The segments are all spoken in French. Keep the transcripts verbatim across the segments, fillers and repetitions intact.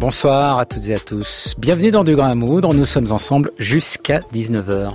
Bonsoir à toutes et à tous. Bienvenue dans Du Grain à Moudre. Nous sommes ensemble jusqu'à dix-neuf heures.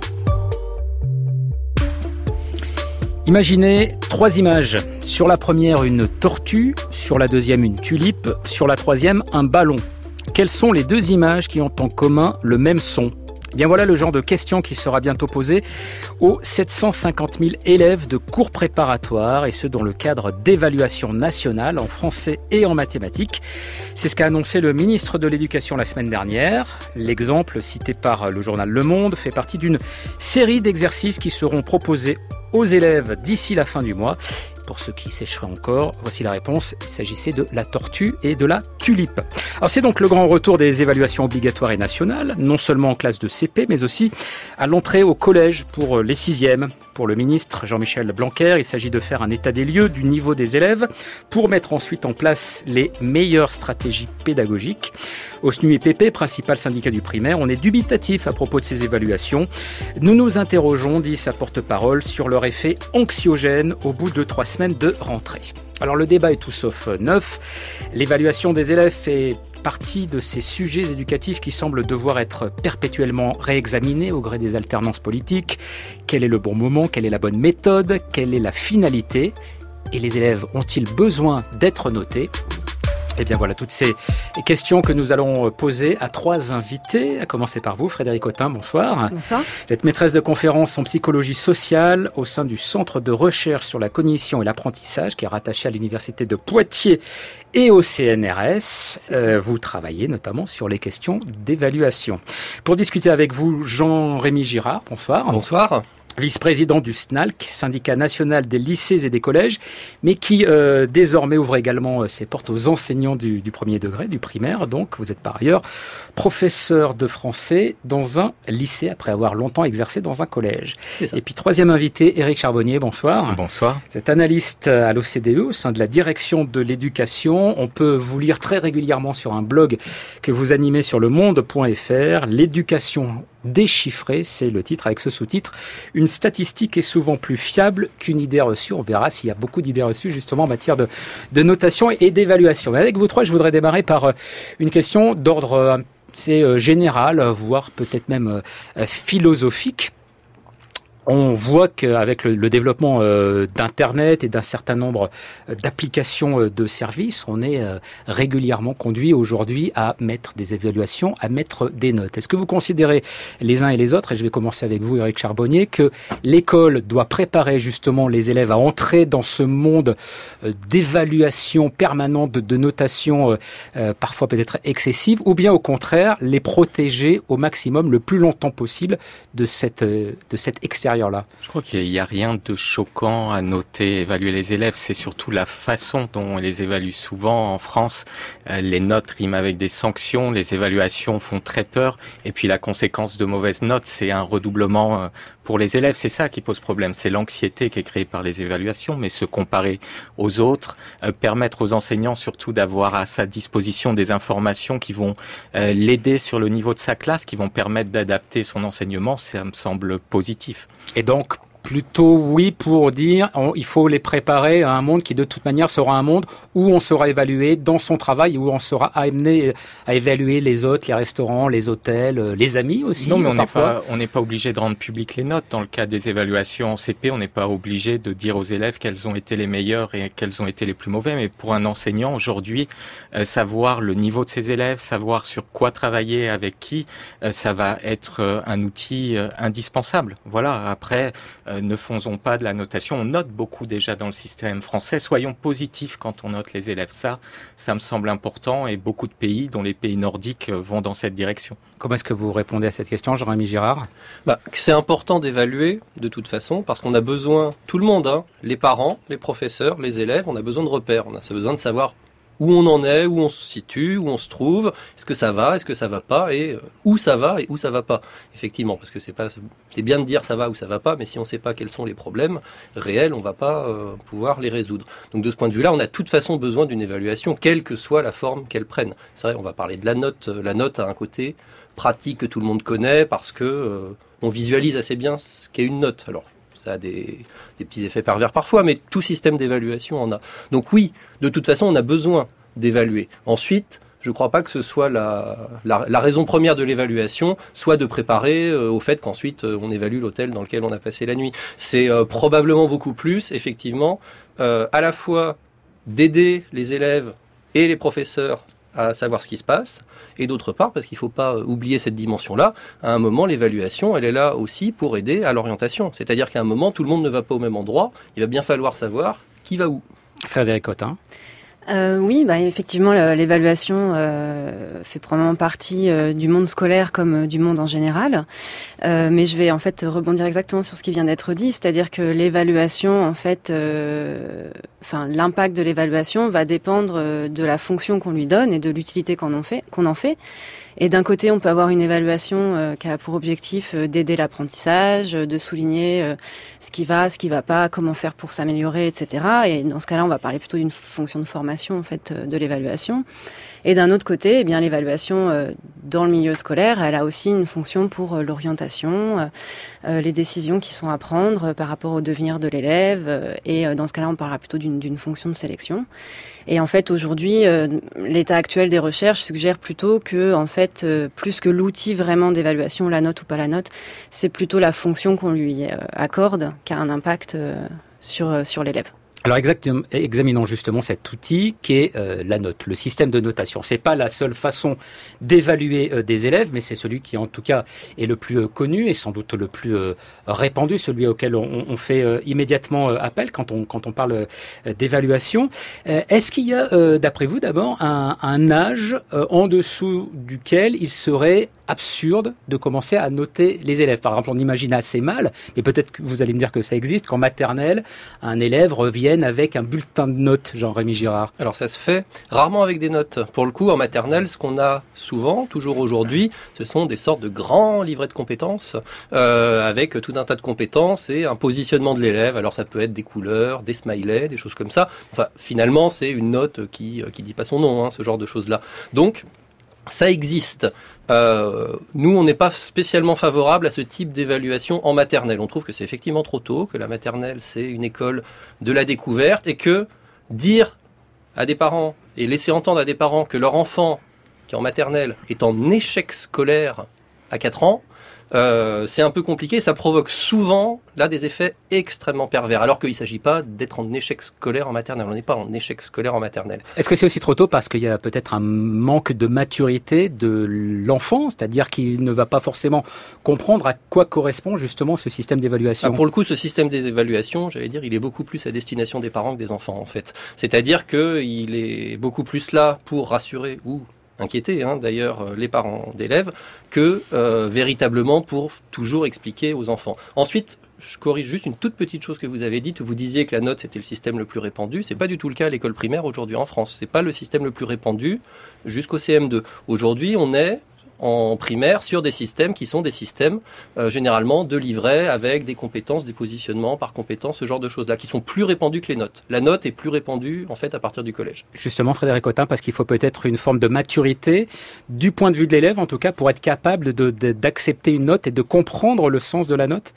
Imaginez trois images. Sur la première, une tortue. Sur la deuxième, une tulipe. Sur la troisième, un ballon. Quelles sont les deux images qui ont en commun le même son ? Eh bien voilà le genre de question qui sera bientôt posée aux sept cent cinquante mille élèves de cours préparatoires, et ce dans le cadre d'évaluation nationale en français et en mathématiques. C'est ce qu'a annoncé le ministre de l'Éducation la semaine dernière. L'exemple cité par le journal Le Monde fait partie d'une série d'exercices qui seront proposés aux élèves d'ici la fin du mois. Pour ceux qui sécheraient encore, voici la réponse. Il s'agissait de la tortue et de la tulipe. Alors c'est donc le grand retour des évaluations obligatoires et nationales, non seulement en classe de C P, mais aussi à l'entrée au collège pour les sixièmes. Pour le ministre Jean-Michel Blanquer, il s'agit de faire un état des lieux du niveau des élèves pour mettre ensuite en place les meilleures stratégies pédagogiques. Au S N U I P P, principal syndicat du primaire, on est dubitatif à propos de ces évaluations. Nous nous interrogeons, dit sa porte-parole, sur leur effet anxiogène au bout de trois semaines de rentrée. Alors le débat est tout sauf neuf. L'évaluation des élèves fait partie de ces sujets éducatifs qui semblent devoir être perpétuellement réexaminés au gré des alternances politiques. Quel est le bon moment ? Quelle est la bonne méthode ? Quelle est la finalité ? Et les élèves ont-ils besoin d'être notés ? Eh bien voilà toutes ces questions que nous allons poser à trois invités, à commencer par vous, Frédérique Autain, bonsoir. Bonsoir. Vous êtes maîtresse de conférences en psychologie sociale au sein du Centre de recherche sur la cognition et l'apprentissage qui est rattaché à l'Université de Poitiers et au C N R S. Euh, vous travaillez notamment sur les questions d'évaluation. Pour discuter avec vous, Jean-Rémy Girard, bonsoir. Bonsoir. Vice-président du S N A L C, syndicat national des lycées et des collèges, mais qui euh, désormais ouvre également euh, ses portes aux enseignants du, du premier degré, du primaire. Donc vous êtes par ailleurs professeur de français dans un lycée après avoir longtemps exercé dans un collège. C'est ça. Et puis troisième invité, Éric Charbonnier, bonsoir. Bonsoir. Vous êtes analyste à l'O C D E au sein de la direction de l'éducation. On peut vous lire très régulièrement sur un blog que vous animez sur le monde point f r. L'éducation déchiffrée, c'est le titre avec ce sous-titre. Une statistique est souvent plus fiable qu'une idée reçue. On verra s'il y a beaucoup d'idées reçues justement en matière de, de notation et d'évaluation. Mais avec vous trois, je voudrais démarrer par une question d'ordre assez général, voire peut-être même philosophique. On voit qu'avec le, le développement euh, d'Internet et d'un certain nombre d'applications euh, de services, on est euh, régulièrement conduit aujourd'hui à mettre des évaluations, à mettre des notes. Est-ce que vous considérez les uns et les autres, et je vais commencer avec vous, Éric Charbonnier, que l'école doit préparer justement les élèves à entrer dans ce monde euh, d'évaluation permanente, de, de notation euh, euh, parfois peut-être excessive, ou bien au contraire, les protéger au maximum, le plus longtemps possible de cette, euh, de cette extérieur là. Je crois qu'il n'y a rien de choquant à noter, évaluer les élèves. C'est surtout la façon dont on les évalue. Souvent, en France, euh, les notes riment avec des sanctions, les évaluations font très peur. Et puis, la conséquence de mauvaises notes, c'est un redoublement euh, pour les élèves. C'est ça qui pose problème. C'est l'anxiété qui est créée par les évaluations. Mais se comparer aux autres, euh, permettre aux enseignants surtout d'avoir à sa disposition des informations qui vont euh, l'aider sur le niveau de sa classe, qui vont permettre d'adapter son enseignement, ça me semble positif. Et donc, plutôt oui pour dire on, il faut les préparer à un monde qui de toute manière sera un monde où on sera évalué dans son travail, où on sera amené à évaluer les autres, les restaurants, les hôtels, les amis aussi. Non, mais on n'est parfois. pas, on n'est pas obligé de rendre publiques les notes. Dans le cas des évaluations en C P, on n'est pas obligé de dire aux élèves quels ont été les meilleurs et quels ont été les plus mauvais. Mais pour un enseignant aujourd'hui, euh, savoir le niveau de ses élèves, savoir sur quoi travailler, avec qui, euh, ça va être euh, un outil euh, indispensable. Voilà. Après, euh, ne faisons pas de la notation. On note beaucoup déjà dans le système français. Soyons positifs quand on note les élèves. Ça, ça me semble important et beaucoup de pays, dont les pays nordiques, vont dans cette direction. Comment est-ce que vous répondez à cette question, Jean-Rémy Girard ? Bah, c'est important d'évaluer de toute façon parce qu'on a besoin, tout le monde, hein, les parents, les professeurs, les élèves, on a besoin de repères. On a besoin de savoir où on en est, où on se situe, où on se trouve, est-ce que ça va, est-ce que ça va pas, et euh, où ça va et où ça va pas. Effectivement, parce que c'est pas, c'est bien de dire ça va ou ça va pas, mais si on sait pas quels sont les problèmes réels, on va pas euh, pouvoir les résoudre. Donc de ce point de vue-là, on a de toute façon besoin d'une évaluation, quelle que soit la forme qu'elle prenne. C'est vrai, on va parler de la note. La note a un côté pratique que tout le monde connaît parce que euh, on visualise assez bien ce qu'est une note. Alors, ça a des, des petits effets pervers parfois, mais tout système d'évaluation en a. Donc oui, de toute façon, on a besoin d'évaluer. Ensuite, je ne crois pas que ce soit la, la, la raison première de l'évaluation, soit de préparer euh, au fait qu'ensuite euh, on évalue l'hôtel dans lequel on a passé la nuit. C'est euh, probablement beaucoup plus, effectivement, euh, à la fois d'aider les élèves et les professeurs à savoir ce qui se passe, et d'autre part, parce qu'il ne faut pas oublier cette dimension-là, à un moment, l'évaluation, elle est là aussi pour aider à l'orientation. C'est-à-dire qu'à un moment, tout le monde ne va pas au même endroit, il va bien falloir savoir qui va où. Frédéric Cotin. Euh, oui, bah, effectivement, l'évaluation euh, fait probablement partie euh, du monde scolaire comme euh, du monde en général. Euh, mais je vais en fait rebondir exactement sur ce qui vient d'être dit, c'est-à-dire que l'évaluation, en fait, euh, enfin, l'impact de l'évaluation va dépendre euh, de la fonction qu'on lui donne et de l'utilité qu'on en fait, qu'on en fait. Et d'un côté, on peut avoir une évaluation euh, qui a pour objectif euh, d'aider l'apprentissage, euh, de souligner euh, ce qui va, ce qui va pas, comment faire pour s'améliorer, et cetera. Et dans ce cas-là, on va parler plutôt d'une fonction de formation en fait euh, de l'évaluation. Et d'un autre côté, eh bien l'évaluation euh, dans le milieu scolaire, elle a aussi une fonction pour euh, l'orientation, euh, euh, les décisions qui sont à prendre euh, par rapport au devenir de l'élève. Euh, et euh, dans ce cas-là, on parlera plutôt d'une, d'une fonction de sélection. Et en fait, aujourd'hui, euh, l'état actuel des recherches suggère plutôt que, en fait, euh, plus que l'outil vraiment d'évaluation, la note ou pas la note, c'est plutôt la fonction qu'on lui euh, accorde qui a un impact euh, sur euh, sur l'élève. Alors exactement, examinons justement cet outil qui est euh, la note, le système de notation. C'est pas la seule façon d'évaluer euh, des élèves, mais c'est celui qui en tout cas est le plus euh, connu et sans doute le plus euh, répandu, celui auquel on, on fait euh, immédiatement euh, appel quand on quand on parle euh, d'évaluation. Euh, est-ce qu'il y a, euh, d'après vous, d'abord un, un âge euh, en dessous duquel il serait absurde de commencer à noter les élèves? Par exemple, on imagine assez mal, mais peut-être que vous allez me dire que ça existe, qu'en maternelle, un élève revienne avec un bulletin de notes, Jean-Rémy Girard. Alors ça se fait rarement avec des notes. Pour le coup, en maternelle, ce qu'on a souvent, toujours aujourd'hui, ce sont des sortes de grands livrets de compétences, euh, avec tout un tas de compétences et un positionnement de l'élève. Alors ça peut être des couleurs, des smileys, des choses comme ça. Enfin, finalement, c'est une note qui qui dit pas son nom, hein, ce genre de choses-là. Donc, ça existe. Euh, nous, on n'est pas spécialement favorable à ce type d'évaluation en maternelle. On trouve que c'est effectivement trop tôt, que la maternelle, c'est une école de la découverte et que dire à des parents et laisser entendre à des parents que leur enfant, qui est en maternelle, est en échec scolaire à quatre ans, Euh, c'est un peu compliqué, ça provoque souvent là des effets extrêmement pervers, alors qu'il ne s'agit pas d'être en échec scolaire en maternelle, on n'est pas en échec scolaire en maternelle. Est-ce que c'est aussi trop tôt parce qu'il y a peut-être un manque de maturité de l'enfant, c'est-à-dire qu'il ne va pas forcément comprendre à quoi correspond justement ce système d'évaluation? Ah, pour le coup, ce système d'évaluation, j'allais dire, il est beaucoup plus à destination des parents que des enfants en fait. C'est-à-dire qu'il est beaucoup plus là pour rassurer ou inquiéter hein, d'ailleurs les parents d'élèves que euh, véritablement pour toujours expliquer aux enfants. Ensuite, je corrige juste une toute petite chose que vous avez dite, où vous disiez que la note c'était le système le plus répandu. C'est pas du tout le cas à l'école primaire aujourd'hui en France. C'est pas le système le plus répandu jusqu'au C M deux. Aujourd'hui, on est en primaire sur des systèmes qui sont des systèmes euh, généralement de livrets avec des compétences, des positionnements par compétences, ce genre de choses-là, qui sont plus répandus que les notes. La note est plus répandue en fait à partir du collège. Justement, Frédéric Cotin, parce qu'il faut peut-être une forme de maturité du point de vue de l'élève, en tout cas, pour être capable de, de, d'accepter une note et de comprendre le sens de la note.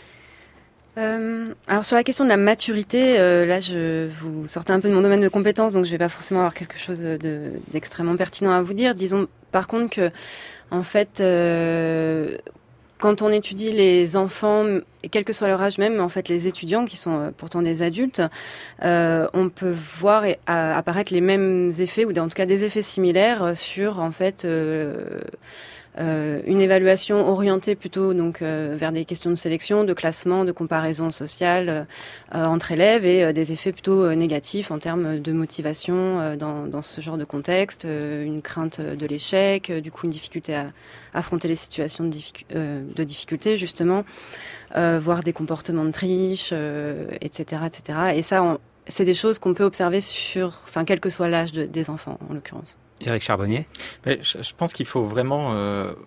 Euh, alors sur la question de la maturité, euh, là je vous sortez un peu de mon domaine de compétences, donc je vais pas forcément avoir quelque chose de, d'extrêmement pertinent à vous dire. Disons par contre que, en fait, euh, quand on étudie les enfants, et quel que soit leur âge même, en fait les étudiants qui sont pourtant des adultes, euh, on peut voir et, à, apparaître les mêmes effets, ou en tout cas des effets similaires sur en fait euh, Euh, une évaluation orientée plutôt donc euh, vers des questions de sélection, de classement, de comparaison sociale euh, entre élèves, et euh, des effets plutôt euh, négatifs en termes de motivation euh, dans, dans ce genre de contexte, euh, une crainte de l'échec, euh, du coup une difficulté à, à affronter les situations de, difficu- euh, de difficulté justement, euh, voire des comportements de triche, euh, et cetera, et cetera. Et ça, on, c'est des choses qu'on peut observer sur, enfin quel que soit l'âge de, des enfants en l'occurrence. Éric Charbonnier. Mais je, je pense qu'il faut vraiment euh,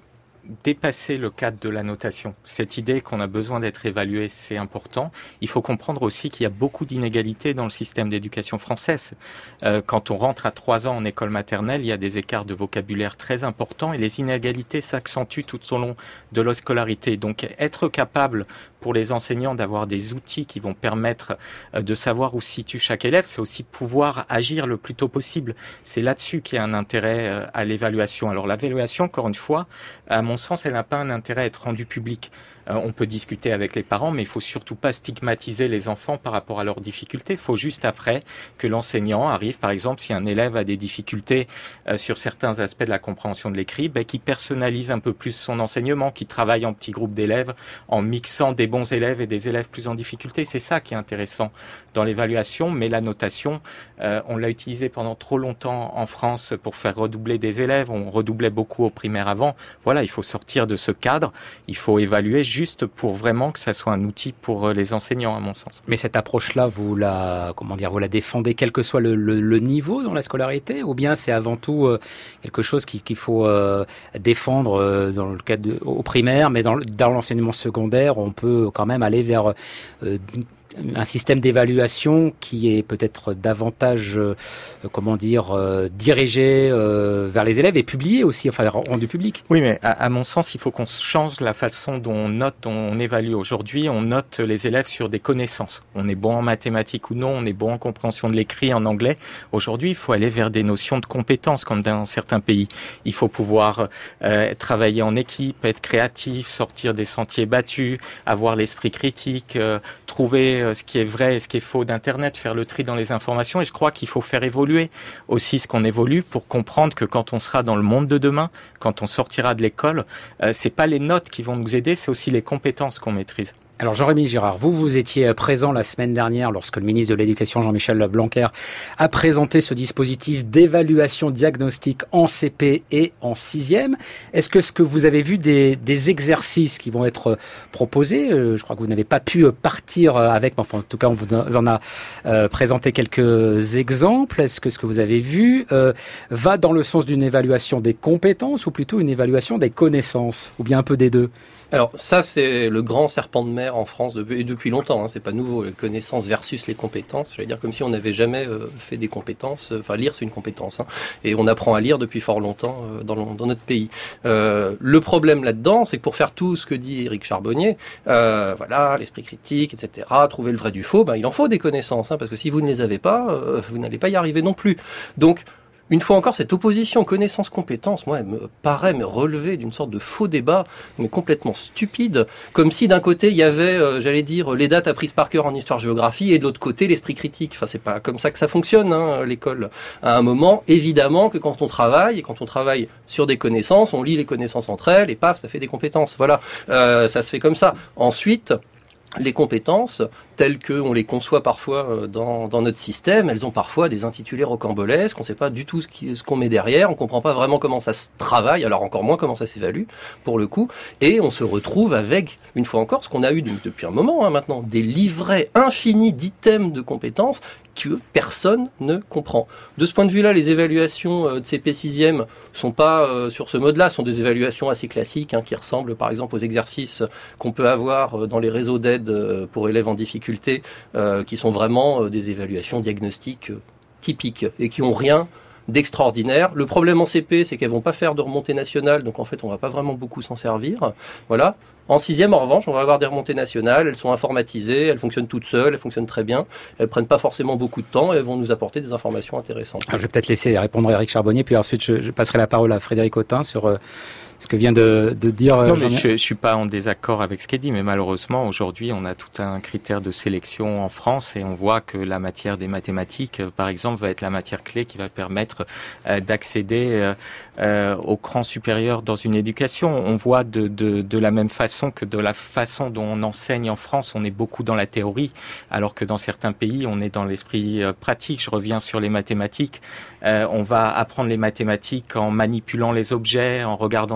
dépasser le cadre de la notation. Cette idée qu'on a besoin d'être évalué, c'est important. Il faut comprendre aussi qu'il y a beaucoup d'inégalités dans le système d'éducation française. Euh, quand on rentre à trois ans en école maternelle, il y a des écarts de vocabulaire très importants et les inégalités s'accentuent tout au long de la scolarité. Donc être capable pour les enseignants d'avoir des outils qui vont permettre de savoir où se situe chaque élève, c'est aussi pouvoir agir le plus tôt possible. C'est là-dessus qu'il y a un intérêt à l'évaluation. Alors l'évaluation, encore une fois, à mon sens, elle n'a pas un intérêt à être rendue publique. Euh, on peut discuter avec les parents, mais il faut surtout pas stigmatiser les enfants par rapport à leurs difficultés. Il faut juste après que l'enseignant arrive, par exemple, si un élève a des difficultés euh, sur certains aspects de la compréhension de l'écrit, ben, qu'il personnalise un peu plus son enseignement, qu'il travaille en petits groupes d'élèves, en mixant des bons élèves et des élèves plus en difficulté. C'est ça qui est intéressant dans l'évaluation, mais la notation, euh, on l'a utilisée pendant trop longtemps en France pour faire redoubler des élèves. On redoublait beaucoup au primaire avant. Voilà, il faut sortir de ce cadre. Il faut évaluer juste pour vraiment que ça soit un outil pour les enseignants, à mon sens. Mais cette approche-là, vous la, comment dire, vous la défendez quel que soit le, le, le niveau dans la scolarité, ou bien c'est avant tout euh, quelque chose qu'il, qu'il faut euh, défendre euh, dans le cadre de, au primaire, mais dans, dans l'enseignement secondaire, on peut quand même aller vers euh, un système d'évaluation qui est peut-être davantage, euh, comment dire, euh, dirigé euh, vers les élèves et publié aussi, enfin rendu public. Oui, mais à, à mon sens, il faut qu'on change la façon dont on note, dont on évalue. Aujourd'hui, on note les élèves sur des connaissances. On est bon en mathématiques ou non, on est bon en compréhension de l'écrit, en anglais. Aujourd'hui, il faut aller vers des notions de compétences, comme dans certains pays. Il faut pouvoir euh, travailler en équipe, être créatif, sortir des sentiers battus, avoir l'esprit critique, euh, trouver ce qui est vrai et ce qui est faux d'Internet, faire le tri dans les informations. Et je crois qu'il faut faire évoluer aussi ce qu'on évolue pour comprendre que quand on sera dans le monde de demain, quand on sortira de l'école, euh, c'est pas les notes qui vont nous aider, c'est aussi les compétences qu'on maîtrise. Alors Jean-Rémy Girard, vous, vous étiez présent la semaine dernière lorsque le ministre de l'Éducation, Jean-Michel Blanquer, a présenté ce dispositif d'évaluation diagnostique en C P et en sixième. Est-ce que ce que vous avez vu des, des exercices qui vont être proposés, euh, je crois que vous n'avez pas pu partir avec, mais enfin en tout cas on vous en a euh, présenté quelques exemples. Est-ce que ce que vous avez vu euh, va dans le sens d'une évaluation des compétences ou plutôt une évaluation des connaissances, ou bien un peu des deux ? Alors ça, c'est le grand serpent de mer en France depuis, depuis longtemps, hein, c'est pas nouveau, les connaissances versus les compétences. J'allais dire comme si on n'avait jamais euh, fait des compétences, enfin euh, lire c'est une compétence, hein, et on apprend à lire depuis fort longtemps euh, dans, le, dans notre pays. Euh, le problème là-dedans, c'est que pour faire tout ce que dit Éric Charbonnier, euh, voilà, l'esprit critique, et cetera, trouver le vrai du faux, ben, il en faut des connaissances, hein, parce que si vous ne les avez pas, euh, vous n'allez pas y arriver non plus. Donc, une fois encore, cette opposition connaissance-compétence, moi, elle me paraît me relever d'une sorte de faux débat, mais complètement stupide, comme si d'un côté, il y avait, euh, j'allais dire, les dates apprises par cœur en histoire-géographie, et de l'autre côté, l'esprit critique. Enfin, c'est pas comme ça que ça fonctionne, hein, l'école. À un moment, évidemment que quand on travaille, et quand on travaille sur des connaissances, on lit les connaissances entre elles, et paf, ça fait des compétences. Voilà, euh, ça se fait comme ça. Ensuite, les compétences, telles qu'on les conçoit parfois dans, dans notre système, elles ont parfois des intitulés rocambolesques, on ne sait pas du tout ce, qui, ce qu'on met derrière, on ne comprend pas vraiment comment ça se travaille, alors encore moins comment ça s'évalue, pour le coup, et on se retrouve avec, une fois encore, ce qu'on a eu depuis un moment hein, maintenant, des livrets infinis d'items de compétences que personne ne comprend. De ce point de vue-là, les évaluations de C P sixième sont pas euh, sur ce mode-là, sont des évaluations assez classiques, hein, qui ressemblent par exemple aux exercices qu'on peut avoir dans les réseaux d'aide pour élèves en difficulté, euh, qui sont vraiment euh, des évaluations diagnostiques euh, typiques et qui ont rien d'extraordinaire. Le problème en C P, c'est qu'elles vont pas faire de remontée nationale, donc en fait, on va pas vraiment beaucoup s'en servir. Voilà. En sixième, en revanche, on va avoir des remontées nationales, elles sont informatisées, elles fonctionnent toutes seules, elles fonctionnent très bien, elles prennent pas forcément beaucoup de temps et elles vont nous apporter des informations intéressantes. Alors, je vais peut-être laisser répondre Éric Charbonnier, puis ensuite je, je passerai la parole à Frédéric Autain sur euh, ce que vient de, de dire... Non, mais je, je suis pas en désaccord avec ce qui est dit, mais malheureusement, aujourd'hui, on a tout un critère de sélection en France et on voit que la matière des mathématiques, par exemple, va être la matière clé qui va permettre euh, d'accéder euh, euh, au cran supérieur dans une éducation. On voit de, de, de la même façon que de la façon dont on enseigne en France, on est beaucoup dans la théorie, alors que dans certains pays, on est dans l'esprit euh, pratique. Je reviens sur les mathématiques. Euh, on va apprendre les mathématiques en manipulant les objets, en regardant des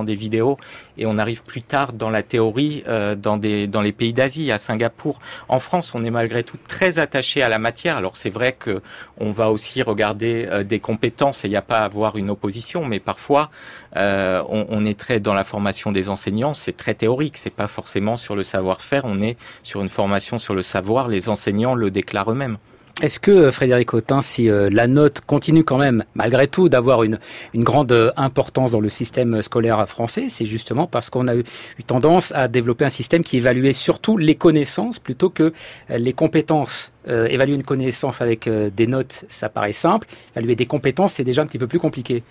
des vidéos et on arrive plus tard dans la théorie euh, dans des dans les pays d'Asie, à Singapour. En France, on est malgré tout très attaché à la matière. Alors c'est vrai que on va aussi regarder euh, des compétences et il n'y a pas à avoir une opposition, mais parfois euh, on, on est très dans la formation des enseignants, c'est très théorique, c'est pas forcément sur le savoir-faire, on est sur une formation sur le savoir, les enseignants le déclarent eux-mêmes. Est-ce que, Frédéric Autain, si euh, la note continue quand même, malgré tout, d'avoir une, une grande euh, importance dans le système scolaire français, c'est justement parce qu'on a eu, eu tendance à développer un système qui évaluait surtout les connaissances plutôt que euh, les compétences. Euh, évaluer une connaissance avec euh, des notes, ça paraît simple. Évaluer des compétences, c'est déjà un petit peu plus compliqué.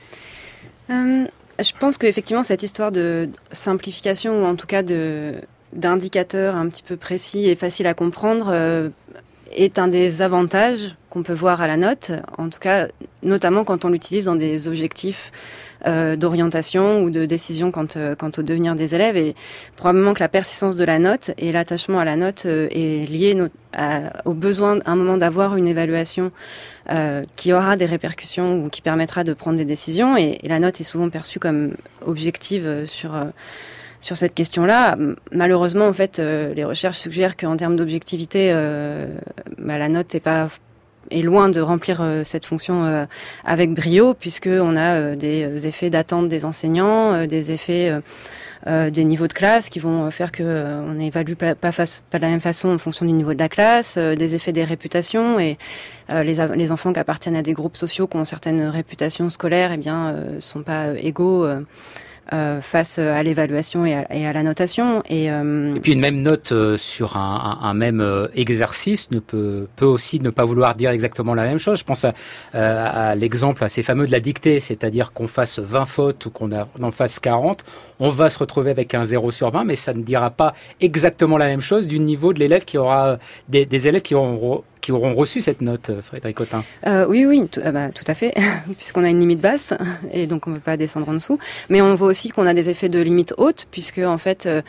Euh, je pense qu'effectivement, cette histoire de simplification, ou en tout cas de, d'indicateurs un petit peu précis et faciles à comprendre, euh, est un des avantages qu'on peut voir à la note, en tout cas notamment quand on l'utilise dans des objectifs euh, d'orientation ou de décision quant, euh, quant au devenir des élèves. Et probablement que la persistance de la note et l'attachement à la note euh, est lié no- à, au besoin à un moment d'avoir une évaluation euh, qui aura des répercussions ou qui permettra de prendre des décisions. Et, et la note est souvent perçue comme objective euh, sur... Euh, Sur cette question-là, malheureusement, en fait, euh, les recherches suggèrent qu'en termes d'objectivité, euh, bah, la note est pas est loin de remplir euh, cette fonction euh, avec brio, puisque on a euh, des effets d'attente des enseignants, euh, des effets euh, euh, des niveaux de classe qui vont faire que euh, on évalue pas, pas, face, pas de la même façon en fonction du niveau de la classe, euh, des effets des réputations et euh, les, les enfants qui appartiennent à des groupes sociaux qui ont certaines réputations scolaires, eh bien, euh, sont pas euh, égaux. Euh, Euh, face à l'évaluation et à, et à la notation. Et, euh... et puis une même note euh, sur un, un, un même euh, exercice ne peut, peut aussi ne pas vouloir dire exactement la même chose. Je pense à, euh, à l'exemple assez fameux de la dictée, c'est-à-dire qu'on fasse vingt fautes ou qu'on en fasse quarante, on va se retrouver avec un zéro sur vingt, mais ça ne dira pas exactement la même chose du niveau de l'élève qui aura, des, des élèves qui auront qui auront reçu cette note, Frédéric Autain. Euh, oui, oui, tout, euh, bah, tout à fait, puisqu'on a une limite basse, et donc on ne peut pas descendre en dessous. Mais on voit aussi qu'on a des effets de limite haute, puisque en fait, euh,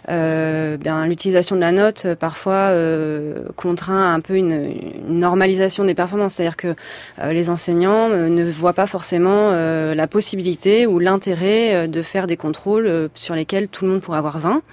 euh, bien, l'utilisation de la note, euh, parfois, euh, contraint un peu une, une normalisation des performances. C'est-à-dire que euh, les enseignants euh, ne voient pas forcément euh, la possibilité ou l'intérêt euh, de faire des contrôles euh, sur lesquels tout le monde pourrait avoir vingt.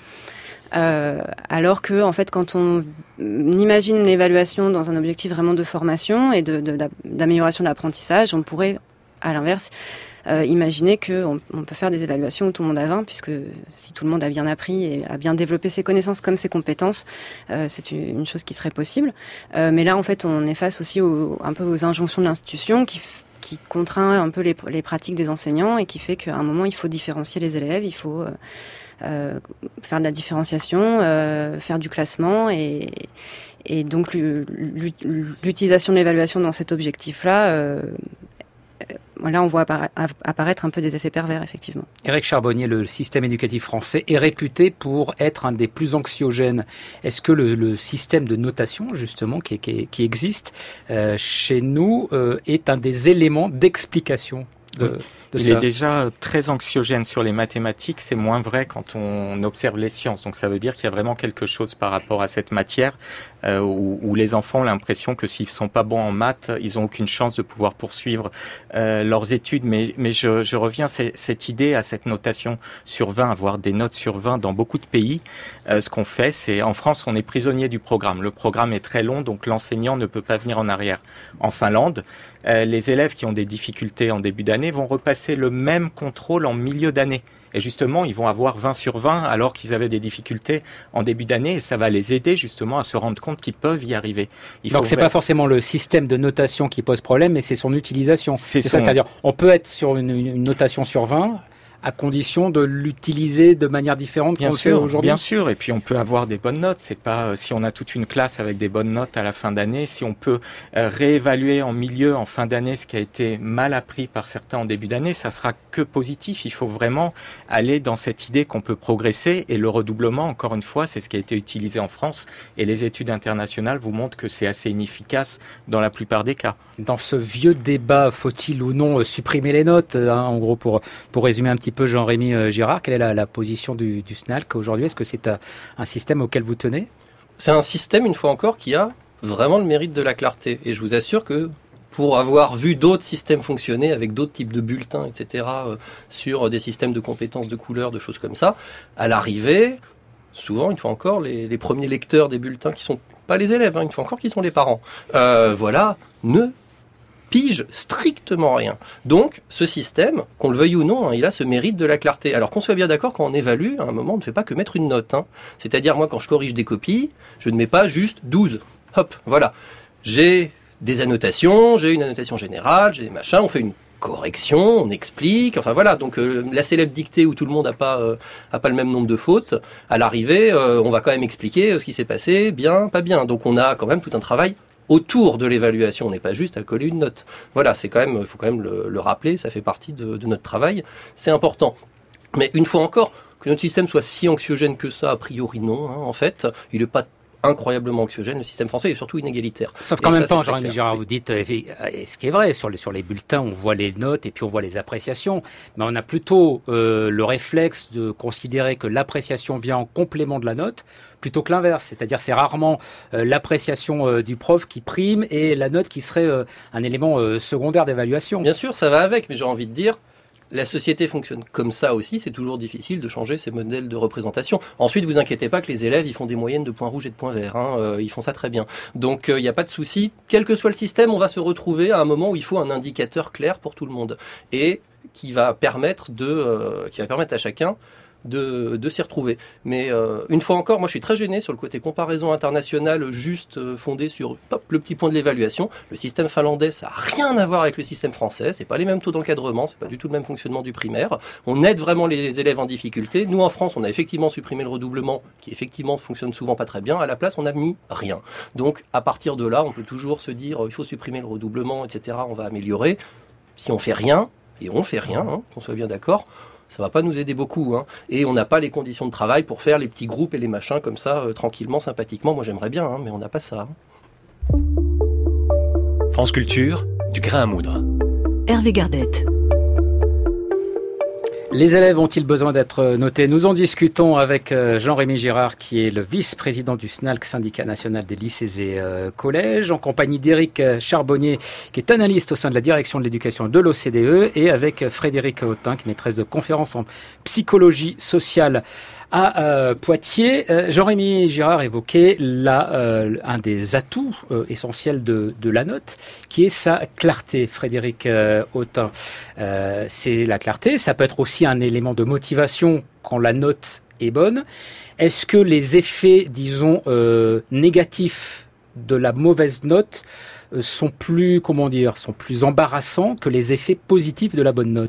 Euh, alors que, en fait, quand on imagine l'évaluation dans un objectif vraiment de formation et de, de, d'amélioration de l'apprentissage, on pourrait, à l'inverse, euh, imaginer qu'on on peut faire des évaluations où tout le monde a vingt, puisque si tout le monde a bien appris et a bien développé ses connaissances comme ses compétences, euh, c'est une, une chose qui serait possible. Euh, mais là, en fait, on est face aussi au, un peu aux injonctions de l'institution qui qui contraint un peu les, les pratiques des enseignants et qui fait qu'à un moment, il faut différencier les élèves, il faut... Euh, Euh, faire de la différenciation, euh, faire du classement et, et donc l'utilisation de l'évaluation dans cet objectif-là, euh, là on voit appara- apparaître un peu des effets pervers effectivement. Éric Charbonnier, le système éducatif français est réputé pour être un des plus anxiogènes. Est-ce que le, le système de notation justement qui, qui, qui existe euh, chez nous euh, est un des éléments d'explication de... Oui. Il ça. est déjà très anxiogène sur les mathématiques, c'est moins vrai quand on observe les sciences. Donc ça veut dire qu'il y a vraiment quelque chose par rapport à cette matière euh, où, où les enfants ont l'impression que s'ils sont pas bons en maths, ils ont aucune chance de pouvoir poursuivre euh, leurs études. Mais, mais je, je reviens à cette idée, à cette notation sur vingt, avoir des notes sur vingt dans beaucoup de pays. Euh, ce qu'on fait, c'est en France, on est prisonnier du programme. Le programme est très long, donc l'enseignant ne peut pas venir en arrière. En Finlande, euh, les élèves qui ont des difficultés en début d'année vont repasser le même contrôle en milieu d'année. Et justement, ils vont avoir vingt sur vingt alors qu'ils avaient des difficultés en début d'année et ça va les aider justement à se rendre compte qu'ils peuvent y arriver. Il Donc c'est vrai... pas forcément le système de notation qui pose problème, mais c'est son utilisation. C'est, c'est son... ça, c'est-à-dire on peut être sur une, une notation sur vingt à condition de l'utiliser de manière différente bien qu'on sûr, le fait aujourd'hui. Bien sûr, et puis on peut avoir des bonnes notes. C'est pas si on a toute une classe avec des bonnes notes à la fin d'année, si on peut euh, réévaluer en milieu, en fin d'année, ce qui a été mal appris par certains en début d'année, ça sera que positif. Il faut vraiment aller dans cette idée qu'on peut progresser et le redoublement, encore une fois, c'est ce qui a été utilisé en France et les études internationales vous montrent que c'est assez inefficace dans la plupart des cas. Dans ce vieux débat, faut-il ou non supprimer les notes, hein, en gros, pour, pour résumer un petit peu Jean-Rémy Girard, quelle est la, la position du, du S N A L C aujourd'hui? Est-ce que c'est un, un système auquel vous tenez? C'est un système, une fois encore, qui a vraiment le mérite de la clarté. Et je vous assure que pour avoir vu d'autres systèmes fonctionner avec d'autres types de bulletins, et cetera, euh, sur des systèmes de compétences, de couleurs, de choses comme ça, à l'arrivée, souvent, une fois encore, les, les premiers lecteurs des bulletins qui sont pas les élèves, hein, une fois encore, qui sont les parents, euh, voilà, ne pige strictement rien. Donc, ce système, qu'on le veuille ou non, hein, il a ce mérite de la clarté. Alors qu'on soit bien d'accord, quand on évalue, à un moment, on ne fait pas que mettre une note. Hein. C'est-à-dire, moi, quand je corrige des copies, je ne mets pas juste douze. Hop, voilà. J'ai des annotations, j'ai une annotation générale, j'ai des machins, on fait une correction, on explique, enfin voilà. Donc, euh, la célèbre dictée où tout le monde n'a pas, euh, a pas le même nombre de fautes, à l'arrivée, euh, on va quand même expliquer ce qui s'est passé, bien, pas bien. Donc, on a quand même tout un travail autour de l'évaluation, on n'est pas juste à coller une note. Voilà, c'est quand même, il faut quand même le, le rappeler, ça fait partie de, de notre travail, c'est important. Mais une fois encore, que notre système soit si anxiogène que ça, a priori non, hein, en fait, il n'est pas incroyablement anxiogène, le système français est surtout inégalitaire. Sauf qu'en même temps, Jean-Rémy Girard, vous dites, euh, ce qui est vrai, sur les, sur les bulletins, on voit les notes et puis on voit les appréciations, mais on a plutôt euh, le réflexe de considérer que l'appréciation vient en complément de la note, plutôt que l'inverse. C'est-à-dire c'est rarement euh, l'appréciation euh, du prof qui prime et la note qui serait euh, un élément euh, secondaire d'évaluation. Bien sûr, ça va avec, mais j'ai envie de dire, la société fonctionne comme ça aussi, c'est toujours difficile de changer ces modèles de représentation. Ensuite, vous inquiétez pas que les élèves, ils font des moyennes de points rouges et de points verts, hein, euh, ils font ça très bien. Donc, il euh, n'y a pas de souci. Quel que soit le système, on va se retrouver à un moment où il faut un indicateur clair pour tout le monde et qui va permettre de, euh, qui va permettre à chacun de, de s'y retrouver. Mais euh, une fois encore, moi je suis très gêné sur le côté comparaison internationale juste euh, fondé sur hop, le petit point de l'évaluation. Le système finlandais, ça n'a rien à voir avec le système français, c'est pas les mêmes taux d'encadrement, c'est pas du tout le même fonctionnement du primaire. On aide vraiment les élèves en difficulté. Nous en France, on a effectivement supprimé le redoublement qui effectivement fonctionne souvent pas très bien. À la place, on n'a mis rien. Donc à partir de là, on peut toujours se dire il faut supprimer le redoublement, et cetera. On va améliorer. Si on fait rien, et on fait rien, hein, qu'on soit bien d'accord, ça va pas nous aider beaucoup, hein. Et on n'a pas les conditions de travail pour faire les petits groupes et les machins comme ça, euh, tranquillement, sympathiquement. Moi, j'aimerais bien, hein, mais on n'a pas ça. Hein. France Culture, du grain à moudre. Hervé Gardette. Les élèves ont-ils besoin d'être notés? Nous en discutons avec Jean-Rémy Girard, qui est le vice-président du S N A L C, syndicat national des lycées et euh, collèges, en compagnie d'Éric Charbonnier, qui est analyste au sein de la direction de l'éducation de l'O C D E, et avec Frédéric Autain, qui est maîtresse de conférences en psychologie sociale à euh, Poitiers. Euh, Jean-Rémy Girard évoquait là euh, un des atouts euh, essentiels de, de la note, qui est sa clarté. Frédéric euh, Autain, euh, c'est la clarté. Ça peut être aussi un élément de motivation quand la note est bonne. Est-ce que les effets, disons, euh, négatifs de la mauvaise note euh, sont plus, comment dire, sont plus embarrassants que les effets positifs de la bonne note ?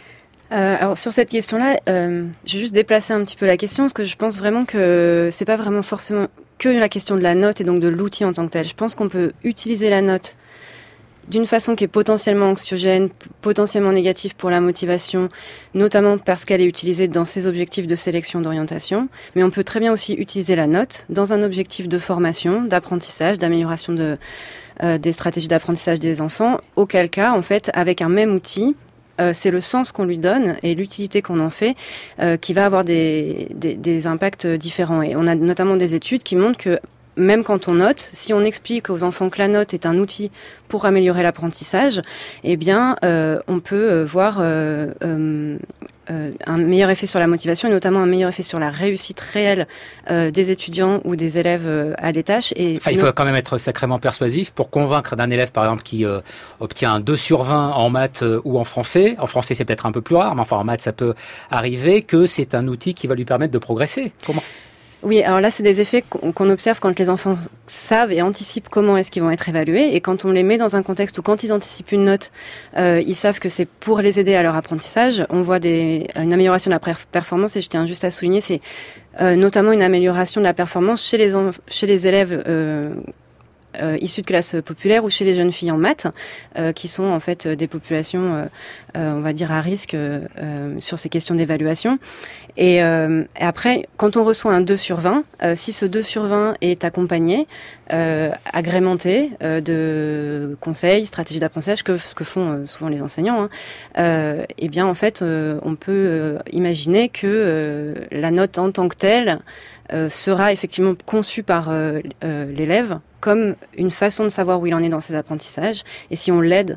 Euh, alors sur cette question-là, euh, je vais juste déplacer un petit peu la question parce que je pense vraiment que c'est pas vraiment forcément que la question de la note et donc de l'outil en tant que tel. Je pense qu'on peut utiliser la note d'une façon qui est potentiellement anxiogène, potentiellement négative pour la motivation, notamment parce qu'elle est utilisée dans ses objectifs de sélection d'orientation. Mais on peut très bien aussi utiliser la note dans un objectif de formation, d'apprentissage, d'amélioration de, euh, des stratégies d'apprentissage des enfants. Auquel cas, en fait, avec un même outil, Euh, c'est le sens qu'on lui donne et l'utilité qu'on en fait euh, qui va avoir des, des, des impacts différents. Et on a notamment des études qui montrent que même quand on note, si on explique aux enfants que la note est un outil pour améliorer l'apprentissage, eh bien, euh, on peut voir euh, euh, euh, un meilleur effet sur la motivation et notamment un meilleur effet sur la réussite réelle euh, des étudiants ou des élèves euh, à des tâches. Et enfin, il faut quand même être sacrément persuasif pour convaincre d'un élève, par exemple, qui euh, obtient un deux sur vingt en maths euh, ou en français. En français, c'est peut-être un peu plus rare, mais enfin, en maths, ça peut arriver, que c'est un outil qui va lui permettre de progresser. Comment ? Oui, alors là, c'est des effets qu'on observe quand les enfants savent et anticipent comment est-ce qu'ils vont être évalués. Et quand on les met dans un contexte où, quand ils anticipent une note, euh, ils savent que c'est pour les aider à leur apprentissage. On voit des, une amélioration de la performance. Et je tiens juste à souligner, c'est euh, notamment une amélioration de la performance chez les, chez les élèves euh, Euh, issus de classes populaires ou chez les jeunes filles en maths, euh, qui sont en fait des populations, euh, euh, on va dire, à risque euh, sur ces questions d'évaluation. Et, euh, et après, quand on reçoit un deux sur vingt, euh, si ce deux sur vingt est accompagné, euh, agrémenté euh, de conseils, stratégies d'apprentissage, que ce que font euh, souvent les enseignants, hein, euh, eh bien en fait, euh, on peut euh, imaginer que euh, la note en tant que telle euh, sera effectivement conçu par euh, euh, l'élève comme une façon de savoir où il en est dans ses apprentissages. Et si on l'aide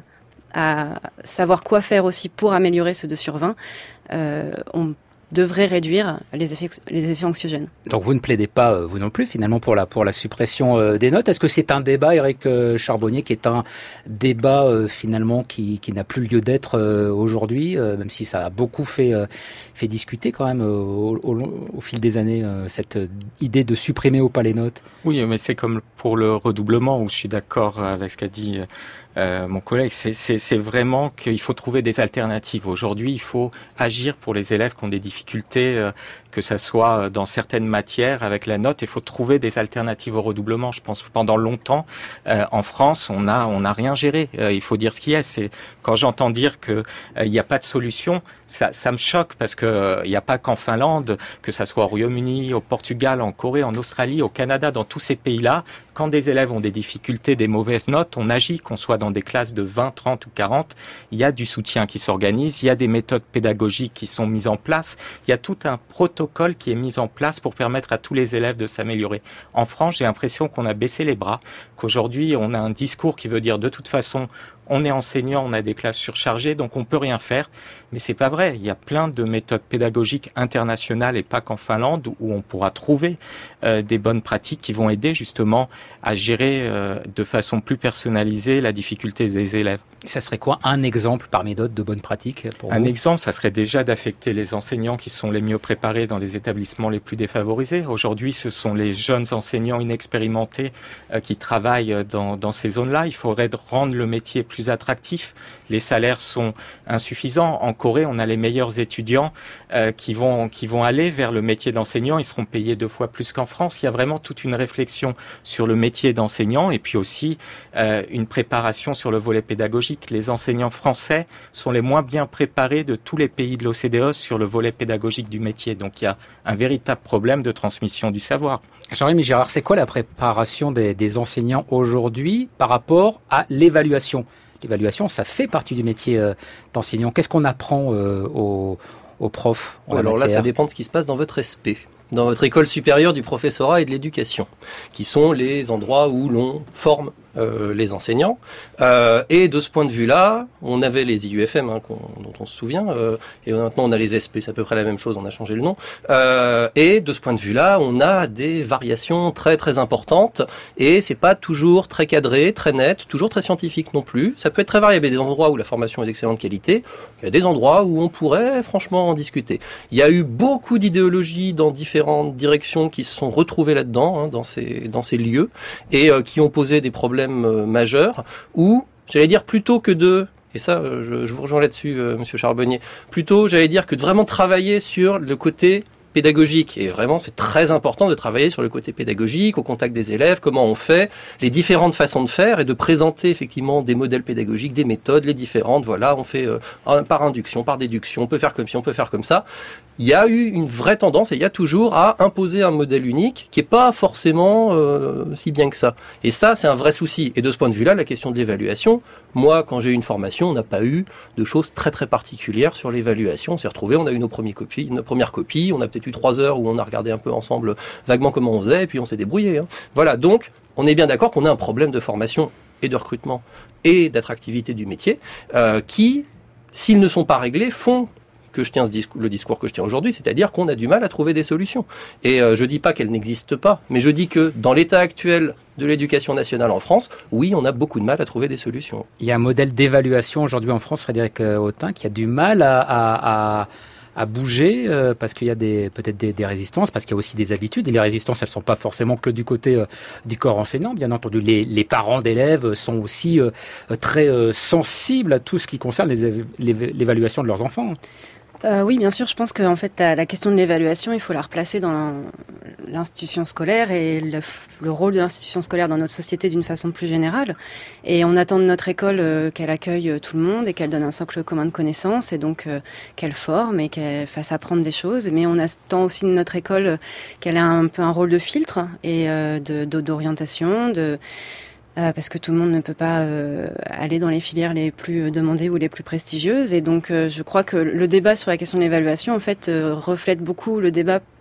à savoir quoi faire aussi pour améliorer ce deux sur vingt, euh, on devrait réduire les effets, les effets anxiogènes. Donc vous ne plaidez pas, vous non plus, finalement, pour la, pour la suppression des notes. Est-ce que c'est un débat, Éric Charbonnier, qui est un débat, finalement, qui, qui n'a plus lieu d'être aujourd'hui, même si ça a beaucoup fait, fait discuter, quand même, au, au, au fil des années, cette idée de supprimer ou pas les notes? Oui, mais c'est comme pour le redoublement, où je suis d'accord avec ce qu'a dit Euh, mon collègue, c'est, c'est, c'est vraiment qu'il faut trouver des alternatives. Aujourd'hui, il faut agir pour les élèves qui ont des difficultés, euh, que ça soit dans certaines matières avec la note. Il faut trouver des alternatives au redoublement. Je pense que pendant longtemps, euh, en France, on a on a rien géré. Euh, il faut dire ce qui est. C'est quand j'entends dire que il euh, n'y a pas de solution, ça, ça me choque parce que il euh, n'y a pas qu'en Finlande, que ça soit au Royaume-Uni, au Portugal, en Corée, en Australie, au Canada, dans tous ces pays-là. Quand des élèves ont des difficultés, des mauvaises notes, on agit, qu'on soit dans des classes de vingt, trente ou quarante. Il y a du soutien qui s'organise, il y a des méthodes pédagogiques qui sont mises en place, il y a tout un protocole qui est mis en place pour permettre à tous les élèves de s'améliorer. En France, j'ai l'impression qu'on a baissé les bras, qu'aujourd'hui, on a un discours qui veut dire de toute façon, on est enseignant, on a des classes surchargées, donc on peut rien faire. Mais c'est pas vrai. Il y a plein de méthodes pédagogiques internationales et pas qu'en Finlande où on pourra trouver euh, des bonnes pratiques qui vont aider justement à gérer euh, de façon plus personnalisée la difficulté des élèves. Ça serait quoi un exemple parmi d'autres de bonnes pratiques pour vous? Un exemple, ça serait déjà d'affecter les enseignants qui sont les mieux préparés dans les établissements les plus défavorisés. Aujourd'hui, ce sont les jeunes enseignants inexpérimentés euh, qui travaillent dans, dans ces zones-là. Il faudrait rendre le métier plus attractif. Les salaires sont insuffisants. En Corée, on a les meilleurs étudiants euh, qui vont qui vont aller vers le métier d'enseignant. Ils seront payés deux fois plus qu'en France. Il y a vraiment toute une réflexion sur le métier d'enseignant et puis aussi euh, une préparation sur le volet pédagogique. Les enseignants français sont les moins bien préparés de tous les pays de l'O C D E sur le volet pédagogique du métier. Donc il y a un véritable problème de transmission du savoir. Jean-Rémy Girard, c'est quoi la préparation des, des enseignants aujourd'hui par rapport à l'évaluation? L'évaluation, ça fait partie du métier euh, d'enseignant. Qu'est-ce qu'on apprend euh, aux, aux profs en Alors la là, ça dépend de ce qui se passe dans votre S P, dans votre école supérieure du professorat et de l'éducation, qui sont les endroits où l'on forme Euh, les enseignants. Euh, et de ce point de vue-là, on avait les I U F M, hein, dont on se souvient, euh, et maintenant on a les S P, c'est à peu près la même chose, on a changé le nom. Euh, et de ce point de vue-là, on a des variations très très importantes, et c'est pas toujours très cadré, très net, toujours très scientifique non plus. Ça peut être très variable. Il y a des endroits où la formation est d'excellente qualité, il y a des endroits où on pourrait franchement en discuter. Il y a eu beaucoup d'idéologies dans différentes directions qui se sont retrouvées là-dedans, hein, dans ces dans ces lieux, et euh, qui ont posé des problèmes majeur, où, j'allais dire, plutôt que de, et ça, je, je vous rejoins là-dessus, euh, Monsieur Charbonnier, plutôt, j'allais dire, que de vraiment travailler sur le côté pédagogique. Et vraiment, c'est très important de travailler sur le côté pédagogique, au contact des élèves, comment on fait, les différentes façons de faire, et de présenter effectivement des modèles pédagogiques, des méthodes, les différentes. Voilà, on fait euh, par induction, par déduction, on peut faire comme ci, on peut faire comme ça. Il y a eu une vraie tendance, et il y a toujours, à imposer un modèle unique qui est pas forcément euh, si bien que ça. Et ça, c'est un vrai souci. Et de ce point de vue-là, la question de l'évaluation, moi, quand j'ai eu une formation, on n'a pas eu de choses très très particulières sur l'évaluation. On s'est retrouvés, on a eu nos premières copies, nos premières copies, on a peut-être eu trois heures où on a regardé un peu ensemble vaguement comment on faisait, et puis on s'est débrouillé. Hein. Voilà, donc on est bien d'accord qu'on a un problème de formation et de recrutement et d'attractivité du métier euh, qui, s'ils ne sont pas réglés, font que je tiens ce discours, le discours que je tiens aujourd'hui, c'est-à-dire qu'on a du mal à trouver des solutions. Et euh, je dis pas qu'elles n'existent pas, mais je dis que dans l'état actuel de l'éducation nationale en France, oui, on a beaucoup de mal à trouver des solutions. Il y a un modèle d'évaluation aujourd'hui en France, Frédéric Autain, qui a du mal à, à, à, à bouger euh, parce qu'il y a des, peut-être des, des résistances, parce qu'il y a aussi des habitudes. Et les résistances, elles ne sont pas forcément que du côté euh, du corps enseignant. Bien entendu, les, les parents d'élèves sont aussi euh, très euh, sensibles à tout ce qui concerne les, les, l'évaluation de leurs enfants. Euh, oui, bien sûr. Je pense que en fait, la, la question de l'évaluation, il faut la replacer dans l'institution scolaire et le, le rôle de l'institution scolaire dans notre société d'une façon plus générale. Et on attend de notre école euh, qu'elle accueille euh, tout le monde et qu'elle donne un socle commun de connaissances et donc euh, qu'elle forme et qu'elle fasse apprendre des choses. Mais on attend aussi de notre école euh, qu'elle ait un peu un rôle de filtre et euh, de, de, d'orientation, de Euh, parce que tout le monde ne peut pas euh, aller dans les filières les plus demandées ou les plus prestigieuses. Et donc, euh, je crois que le débat sur la question de l'évaluation, en fait, euh, reflète beaucoup le débat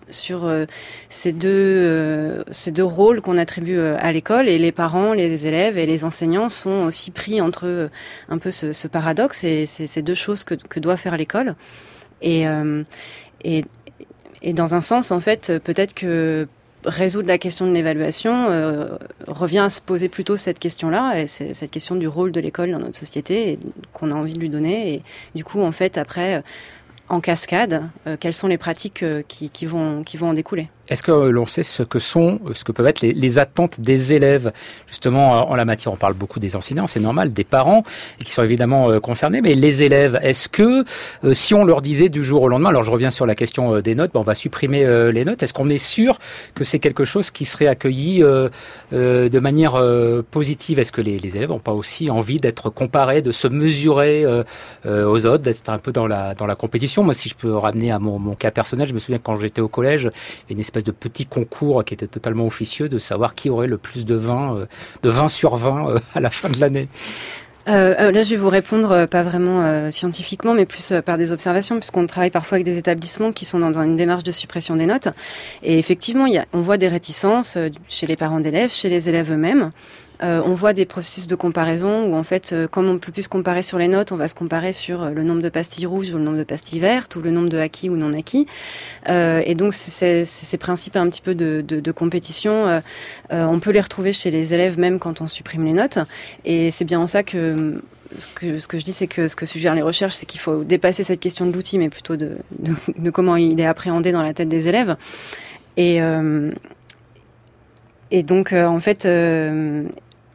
sur euh, ces deux euh, ces deux rôles qu'on attribue euh, à l'école, et les parents, les élèves et les enseignants sont aussi pris entre euh, un peu ce, ce paradoxe et c'est ces deux choses que, que doit faire l'école. Et, euh, et et dans un sens, en fait, peut-être que résoudre la question de l'évaluation euh, revient à se poser plutôt cette question-là, et c'est cette question du rôle de l'école dans notre société et qu'on a envie de lui donner. Et du coup, en fait, après, en cascade, euh, quelles sont les pratiques euh, qui, qui vont qui vont en découler? Est-ce que l'on sait ce que sont, ce que peuvent être les, les attentes des élèves, justement, en la matière? On parle beaucoup des enseignants, c'est normal, des parents, et qui sont évidemment euh, concernés, mais les élèves, est-ce que, euh, si on leur disait du jour au lendemain, alors je reviens sur la question euh, des notes, ben on va supprimer euh, les notes, est-ce qu'on est sûr que c'est quelque chose qui serait accueilli euh, euh, de manière euh, positive? Est-ce que les, les élèves n'ont pas aussi envie d'être comparés, de se mesurer euh, euh, aux autres, d'être un peu dans la, dans la compétition? Moi, si je peux ramener à mon, mon cas personnel, je me souviens que quand j'étais au collège, il y avait une espèce de petit concours qui était totalement officieux de savoir qui aurait le plus de vingt, euh, de vingt sur vingt euh, à la fin de l'année. Euh, là, je vais vous répondre euh, pas vraiment euh, scientifiquement, mais plus euh, par des observations, puisqu'on travaille parfois avec des établissements qui sont dans une démarche de suppression des notes. Et effectivement, il y a, on voit des réticences euh, chez les parents d'élèves, chez les élèves eux-mêmes. Euh, on voit des processus de comparaison où en fait, euh, comme on peut plus se comparer sur les notes, on va se comparer sur euh, le nombre de pastilles rouges ou le nombre de pastilles vertes ou le nombre de acquis ou non acquis. Euh, et donc, c'est, c'est ces principes un petit peu de, de, de compétition, euh, euh, on peut les retrouver chez les élèves même quand on supprime les notes. Et c'est bien en ça que ce que, ce que je dis, c'est que ce que suggèrent les recherches, c'est qu'il faut dépasser cette question de l'outil, mais plutôt de, de, de comment il est appréhendé dans la tête des élèves. Et, euh, et donc, euh, en fait... Euh,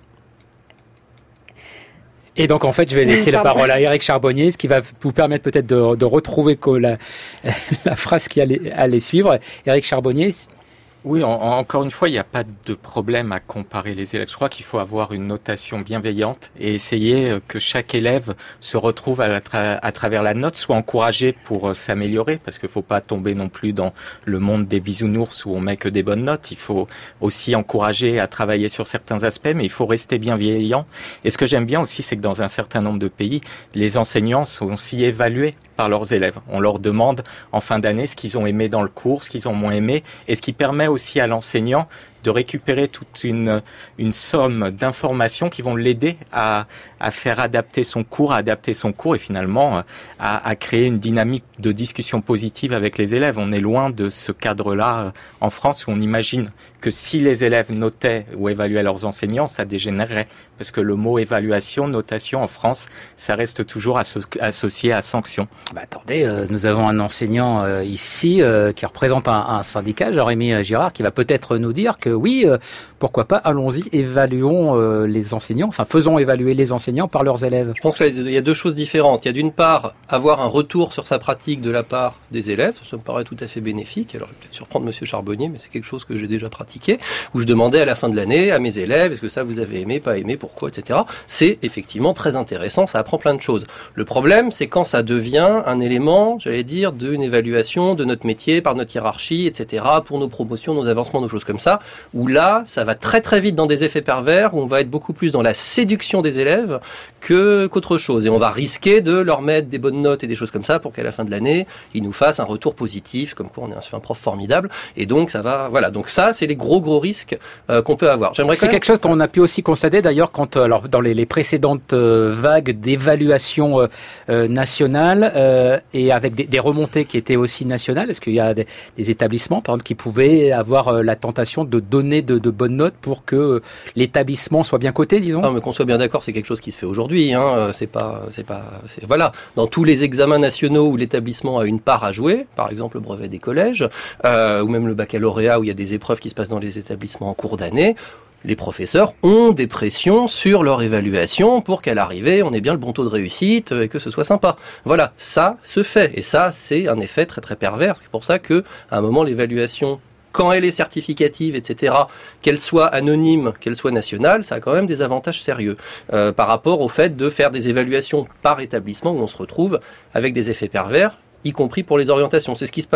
Et donc, en fait, je vais laisser la parole à Éric Charbonnier, ce qui va vous permettre peut-être de, de retrouver la, la phrase qui allait, allait suivre. Éric Charbonnier. Oui, en, encore une fois, il n'y a pas de problème à comparer les élèves. Je crois qu'il faut avoir une notation bienveillante et essayer que chaque élève se retrouve à, la tra- à travers la note, soit encouragé pour s'améliorer, parce qu'il ne faut pas tomber non plus dans le monde des bisounours où on met que des bonnes notes. Il faut aussi encourager à travailler sur certains aspects, mais il faut rester bienveillant. Et ce que j'aime bien aussi, c'est que dans un certain nombre de pays, les enseignants sont aussi évalués par leurs élèves. On leur demande en fin d'année ce qu'ils ont aimé dans le cours, ce qu'ils ont moins aimé, et ce qui permet aussi à l'enseignant de récupérer toute une, une somme d'informations qui vont l'aider à, à faire adapter son cours, à adapter son cours et finalement à, à créer une dynamique de discussion positive avec les élèves. On est loin de ce cadre-là en France où on imagine que si les élèves notaient ou évaluaient leurs enseignants, ça dégénérerait. Parce que le mot évaluation, notation en France, ça reste toujours asso- associé à sanction. Bah attendez, euh, nous avons un enseignant euh, ici euh, qui représente un, un syndicat, Jérémy Girard, qui va peut-être nous dire que oui, euh, pourquoi pas, allons-y, évaluons euh, les enseignants, enfin faisons évaluer les enseignants par leurs élèves. Je pense qu'il y a deux choses différentes. Il y a d'une part avoir un retour sur sa pratique de la part des élèves, ça me paraît tout à fait bénéfique. Alors je vais peut-être surprendre Monsieur Charbonnier, mais c'est quelque chose que j'ai déjà pratiqué, où je demandais à la fin de l'année à mes élèves, est-ce que ça vous avez aimé, pas aimé, pourquoi, et cetera. C'est effectivement très intéressant, ça apprend plein de choses. Le problème, c'est quand ça devient un élément, j'allais dire, d'une évaluation de notre métier par notre hiérarchie, et cetera, pour nos promotions, nos avancements, nos choses comme ça, où là, ça va très très vite dans des effets pervers, où on va être beaucoup plus dans la séduction des élèves que, qu'autre chose. Et on va risquer de leur mettre des bonnes notes et des choses comme ça pour qu'à la fin de l'année, ils nous fassent un retour positif, comme quoi on est un, un prof formidable. Et donc, ça va, voilà. Donc ça, c'est les gros gros risques euh, qu'on peut avoir. J'aimerais c'est quand même... quelque chose qu'on a pu aussi constater d'ailleurs quand, alors, dans les, les précédentes euh, vagues d'évaluation euh, euh, nationale euh, et avec des, des remontées qui étaient aussi nationales. Est-ce qu'il y a des, des établissements, par exemple, qui pouvaient avoir euh, la tentation de donner de, de bonnes notes pour que euh, l'établissement soit bien coté, disons? Non, mais qu'on soit bien d'accord, c'est quelque chose qui se fait aujourd'hui. Hein. C'est pas, c'est pas, c'est, voilà. Dans tous les examens nationaux où l'établissement a une part à jouer, par exemple le brevet des collèges, euh, ou même le baccalauréat où il y a des épreuves qui se passent dans les établissements en cours d'année, les professeurs ont des pressions sur leur évaluation pour qu'à l'arrivée, on ait bien le bon taux de réussite et que ce soit sympa. Voilà, ça se fait. Et ça, c'est un effet très très pervers. C'est pour ça que, à un moment, l'évaluation, quand elle est certificative, et cetera, qu'elle soit anonyme, qu'elle soit nationale, ça a quand même des avantages sérieux euh, par rapport au fait de faire des évaluations par établissement où on se retrouve avec des effets pervers, y compris pour les orientations. C'est ce qui se passe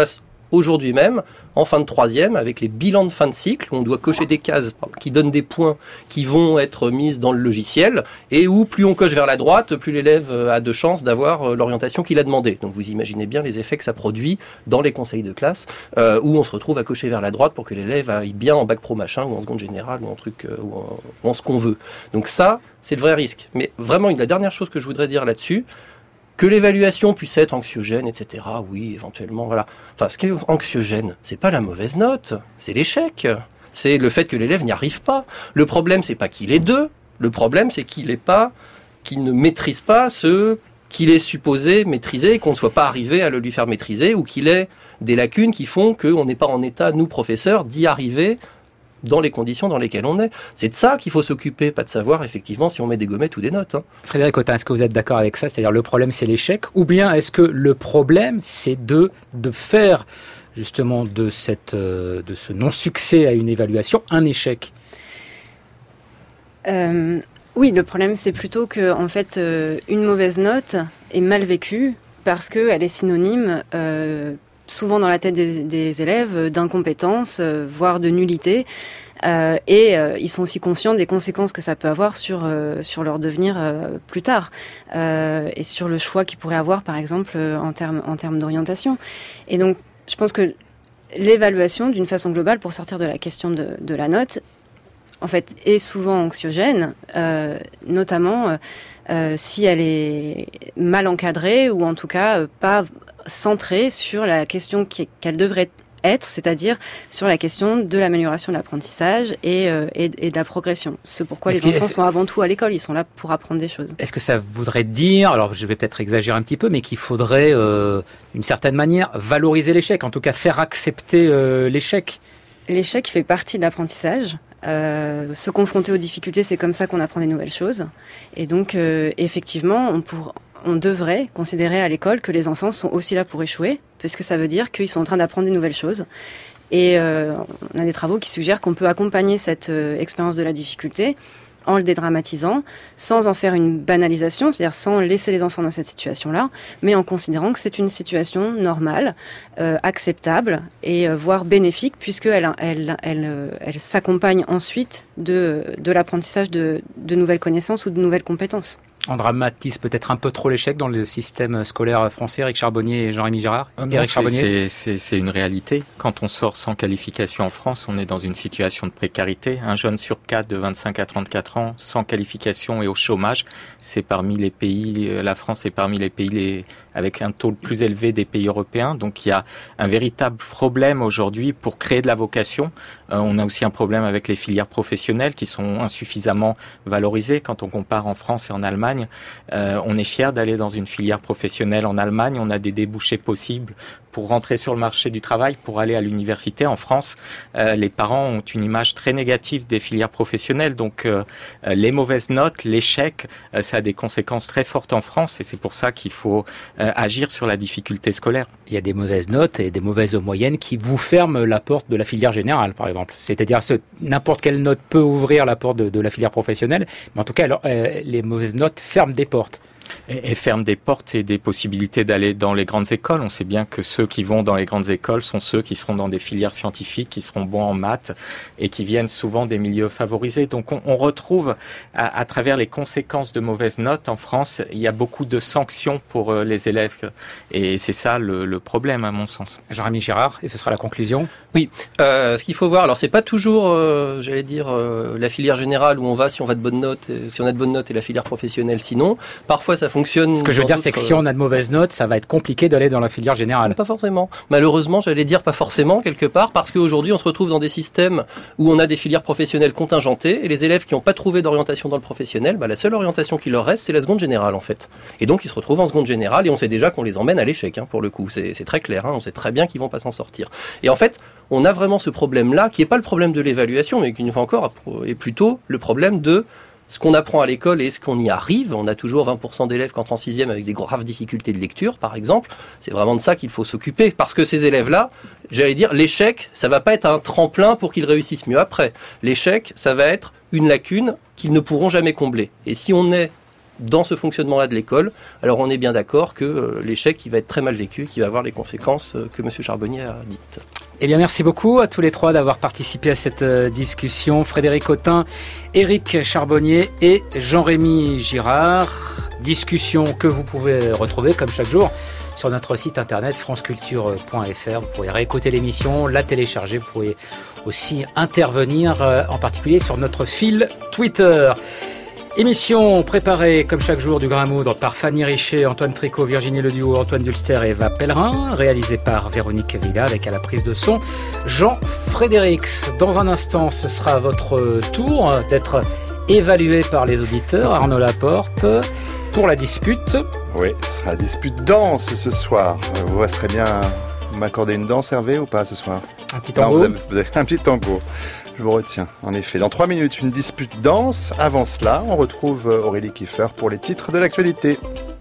aujourd'hui même, en fin de troisième, avec les bilans de fin de cycle, où on doit cocher des cases qui donnent des points qui vont être mises dans le logiciel, et où plus on coche vers la droite, plus l'élève a de chances d'avoir l'orientation qu'il a demandé. Donc vous imaginez bien les effets que ça produit dans les conseils de classe, euh, où on se retrouve à cocher vers la droite pour que l'élève aille bien en bac pro machin, ou en seconde générale, ou en truc, euh, ou, en, ou en ce qu'on veut. Donc ça, c'est le vrai risque. Mais vraiment, la dernière chose que je voudrais dire là-dessus, que l'évaluation puisse être anxiogène, et cetera. Oui, éventuellement, voilà. Enfin, ce qui est anxiogène, c'est pas la mauvaise note, c'est l'échec. C'est le fait que l'élève n'y arrive pas. Le problème, c'est pas qu'il est deux. Le problème, c'est qu'il est pas, qu'il ne maîtrise pas ce qu'il est supposé maîtriser, et qu'on ne soit pas arrivé à le lui faire maîtriser, ou qu'il ait des lacunes qui font qu'on n'est pas en état, nous, professeurs, d'y arriver dans les conditions dans lesquelles on est. C'est de ça qu'il faut s'occuper, pas de savoir effectivement si on met des gommettes ou des notes. Hein. Frédéric Autain, est-ce que vous êtes d'accord avec ça? C'est-à-dire le problème c'est l'échec, ou bien est-ce que le problème c'est de, de faire justement de, cette, euh, de ce non-succès à une évaluation un échec? euh, Oui, le problème c'est plutôt que en fait, euh, une mauvaise note est mal vécue parce qu'elle est synonyme euh, souvent dans la tête des, des élèves d'incompétence, euh, voire de nullité. Euh, et euh, ils sont aussi conscients des conséquences que ça peut avoir sur, euh, sur leur devenir euh, plus tard. Euh, et sur le choix qu'ils pourraient avoir, par exemple, euh, en termes en termes d'orientation. Et donc, je pense que l'évaluation, d'une façon globale, pour sortir de la question de, de la note, en fait, est souvent anxiogène, euh, notamment euh, si elle est mal encadrée ou en tout cas euh, pas centrée sur la question qui, qu'elle devrait être, c'est-à-dire sur la question de l'amélioration de l'apprentissage et, euh, et, et de la progression. Ce pourquoi est-ce les enfants sont avant tout à l'école, ils sont là pour apprendre des choses. Est-ce que ça voudrait dire, alors je vais peut-être exagérer un petit peu, mais qu'il faudrait, euh, d'une certaine manière, valoriser l'échec, en tout cas faire accepter euh, l'échec? L'échec fait partie de l'apprentissage. Euh, se confronter aux difficultés, c'est comme ça qu'on apprend des nouvelles choses. Et donc, euh, effectivement, on, pour, on devrait considérer à l'école que les enfants sont aussi là pour échouer, puisque ça veut dire qu'ils sont en train d'apprendre des nouvelles choses. Et euh, on a des travaux qui suggèrent qu'on peut accompagner cette euh, expérience de la difficulté en le dédramatisant, sans en faire une banalisation, c'est-à-dire sans laisser les enfants dans cette situation-là, mais en considérant que c'est une situation normale, euh, acceptable et euh, voire bénéfique, puisqu'elle elle, elle, elle, elle s'accompagne ensuite de, de l'apprentissage de, de nouvelles connaissances ou de nouvelles compétences. On dramatise peut-être un peu trop l'échec dans le système scolaire français, Éric Charbonnier et Jean-Rémy Girard. Ah non, Éric Charbonnier. C'est, c'est, c'est une réalité. Quand on sort sans qualification en France, on est dans une situation de précarité. Un jeune sur quatre de vingt-cinq à trente-quatre ans sans qualification et au chômage, c'est parmi les pays, la France est parmi les pays les, avec un taux le plus élevé des pays européens. Donc il y a un véritable problème aujourd'hui pour créer de la vocation. Euh, on a aussi un problème avec les filières professionnelles qui sont insuffisamment valorisées. Quand on compare en France et en Allemagne, Euh, on est fier d'aller dans une filière professionnelle en Allemagne. On a des débouchés possibles pour rentrer sur le marché du travail, pour aller à l'université. En France, euh, les parents ont une image très négative des filières professionnelles. Donc, euh, les mauvaises notes, l'échec, euh, ça a des conséquences très fortes en France. Et c'est pour ça qu'il faut euh, agir sur la difficulté scolaire. Il y a des mauvaises notes et des mauvaises moyennes qui vous ferment la porte de la filière générale, par exemple. C'est-à-dire que n'importe quelle note peut ouvrir la porte de, de la filière professionnelle. Mais en tout cas, alors, euh, les mauvaises notes ferment des portes. Et, et ferme des portes et des possibilités d'aller dans les grandes écoles. On sait bien que ceux qui vont dans les grandes écoles sont ceux qui seront dans des filières scientifiques, qui seront bons en maths et qui viennent souvent des milieux favorisés. Donc on, on retrouve à, à travers les conséquences de mauvaises notes en France, il y a beaucoup de sanctions pour euh, les élèves et c'est ça le, le problème à mon sens. Jean-Rémy Girard, et ce sera la conclusion. Oui, euh, ce qu'il faut voir, alors c'est pas toujours, euh, j'allais dire, euh, la filière générale où on va si on va de bonnes notes, euh, si on a de bonnes notes et la filière professionnelle sinon. Parfois ça fonctionne. Ce que je veux dire, c'est que si on a de mauvaises notes, ça va être compliqué d'aller dans la filière générale. Pas forcément. Malheureusement, j'allais dire pas forcément quelque part, parce qu'aujourd'hui on se retrouve dans des systèmes où on a des filières professionnelles contingentées et les élèves qui n'ont pas trouvé d'orientation dans le professionnel, bah, la seule orientation qui leur reste, c'est la seconde générale en fait. Et donc ils se retrouvent en seconde générale et on sait déjà qu'on les emmène à l'échec, hein, pour le coup. C'est, c'est très clair, hein, on sait très bien qu'ils vont pas s'en sortir. Et en fait, on a vraiment ce problème-là, qui n'est pas le problème de l'évaluation, mais qui, une fois encore, est plutôt le problème de ce qu'on apprend à l'école et est-ce qu'on y arrive. On a toujours vingt pour cent d'élèves qui entrent en sixième avec des graves difficultés de lecture, par exemple. C'est vraiment de ça qu'il faut s'occuper. Parce que ces élèves-là, j'allais dire, l'échec, ça va pas être un tremplin pour qu'ils réussissent mieux après. L'échec, ça va être une lacune qu'ils ne pourront jamais combler. Et si on est dans ce fonctionnement-là de l'école, alors on est bien d'accord que euh, l'échec, il va être très mal vécu, qu'il va avoir les conséquences euh, que M. Charbonnier a dites. Eh bien, merci beaucoup à tous les trois d'avoir participé à cette discussion. Frédéric Autain, Éric Charbonnier et Jean-Rémy Girard. Discussion que vous pouvez retrouver, comme chaque jour, sur notre site internet franceculture point f r. Vous pourrez réécouter l'émission, la télécharger. Vous pourrez aussi intervenir, en particulier sur notre fil Twitter. Émission préparée, comme chaque jour, du Grain à Moudre par Fanny Richer, Antoine Tricot, Virginie Leduo, Antoine Dulster et Eva Pellerin, réalisée par Véronique Villa, avec à la prise de son Jean Frédérix. Dans un instant, ce sera votre tour d'être évalué par les auditeurs. Arnaud Laporte, pour la dispute. Oui, ce sera la dispute danse ce soir. Vous resterez bien m'accorder une danse, Hervé, ou pas ce soir? Un petit tango. Non, vous avez, vous avez un petit tango. Je vous retiens, en effet. Dans trois minutes, une dispute danse. Avant cela, on retrouve Aurélie Kiefer pour les titres de l'actualité.